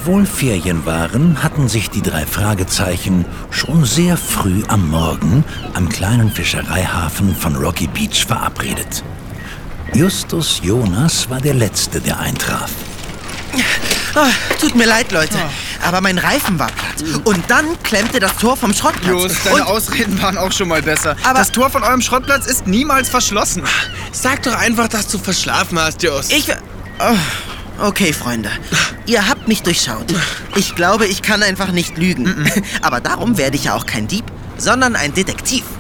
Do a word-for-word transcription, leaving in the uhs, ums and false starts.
Obwohl Ferien waren, hatten sich die drei Fragezeichen schon sehr früh am Morgen am kleinen Fischereihafen von Rocky Beach verabredet. Justus Jonas war der Letzte, der eintraf. Oh, tut mir leid, Leute, aber mein Reifen war platt. Und dann klemmte das Tor vom Schrottplatz. Just, deine Und Ausreden waren auch schon mal besser. Aber das Tor von eurem Schrottplatz ist niemals verschlossen. Sag doch einfach, dass du verschlafen hast, Just. ich... Oh, okay, Freunde. Ihr habt mich durchschaut. Ich glaube, ich kann einfach nicht lügen. Aber darum werde ich ja auch kein Dieb, sondern ein Detektiv.